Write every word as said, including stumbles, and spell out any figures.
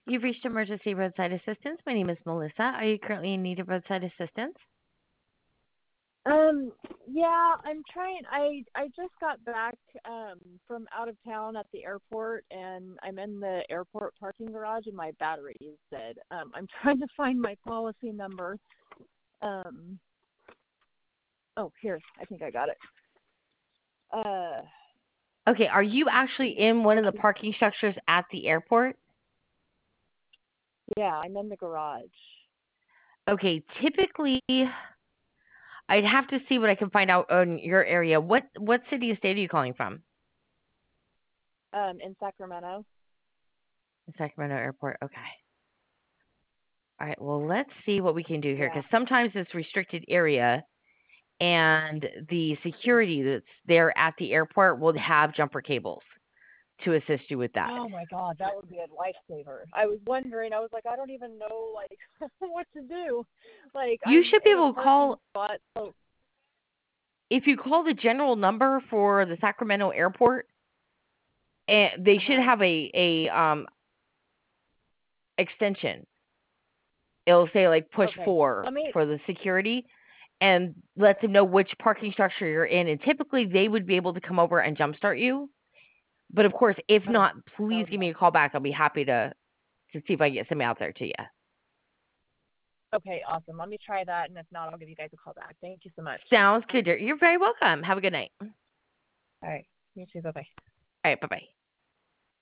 You've reached emergency roadside assistance. My name is Melissa. Are you currently in need of roadside assistance? Um, yeah, I'm trying. I I just got back um from out of town at the airport, and I'm in the airport parking garage, and my battery is dead. Um, I'm trying to find my policy number. Um, oh, here, I think I got it. Uh, Okay, are you let's actually see. in one of the Policy. parking structures at the airport? Yeah, I'm in the garage. Okay, typically I'd have to see what I can find out on your area. What what city or state are you calling from? Um, in Sacramento. The Sacramento Airport. Okay. All right. Well, let's see what we can do here Yeah. because sometimes it's restricted area, and the security that's there at the airport will have jumper cables to assist you with that. Oh my God, that would be a lifesaver. I was wondering. I was like, I don't even know like what to do. Like You I'm should be in a able to parking call spot, so if you call the general number for the Sacramento Airport, and they uh should huh. have a a um extension. It'll say like push Okay. four Let me. for the security and let them know which parking structure you're in. And typically they would be able to come over and jumpstart you. But of course, if Oh, not, that please would be give me a awesome. call back. I'll be happy to to see if I can get somebody out there to you. Okay, awesome. Let me try that, and if not, I'll give you guys a call back. Thank you so much. Sounds good. You're very welcome. Have a good night. All All right. You too. Bye bye. right. Bye bye.